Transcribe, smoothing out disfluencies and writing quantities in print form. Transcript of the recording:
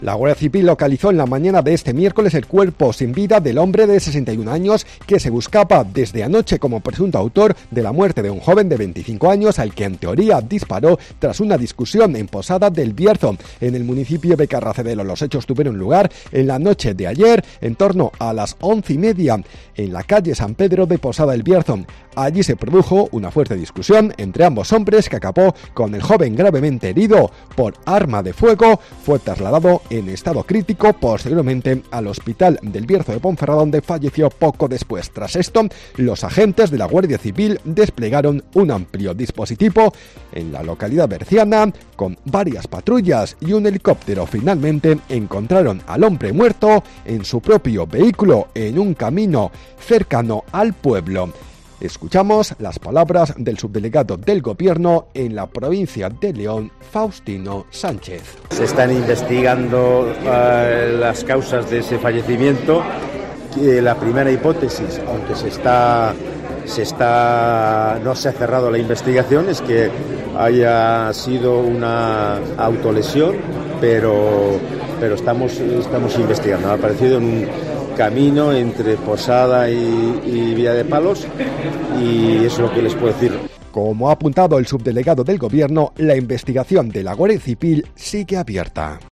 La Guardia Civil localizó en la mañana de este miércoles el cuerpo sin vida del hombre de 61 años que se buscaba desde anoche como presunto autor de la muerte de un joven de 25 años al que en teoría disparó tras una discusión en Posada del Bierzo, en el municipio de Carracedelo. Los hechos tuvieron lugar en la noche de ayer, en torno a las 11:30, en la calle San Pedro de Posada del Bierzo. Allí se produjo una fuerte discusión entre ambos hombres que acabó con el joven gravemente herido por arma de fuego. Fue trasladado en estado crítico posteriormente al hospital del Bierzo de Ponferrada, donde falleció poco después. Tras esto, los agentes de la Guardia Civil desplegaron un amplio dispositivo en la localidad berciana con varias patrullas y un helicóptero. Finalmente encontraron al hombre muerto en su propio vehículo en un camino cercano al pueblo. Escuchamos las palabras del subdelegado del Gobierno en la provincia de León, Faustino Sánchez. Se están investigando las causas de ese fallecimiento. La primera hipótesis, aunque no se ha cerrado la investigación, es que haya sido una autolesión, pero estamos investigando. Ha aparecido en un camino entre Posada y Villa de Palos, y eso es lo que les puedo decir. Como ha apuntado el subdelegado del Gobierno, la investigación de la Guardia Civil sigue abierta.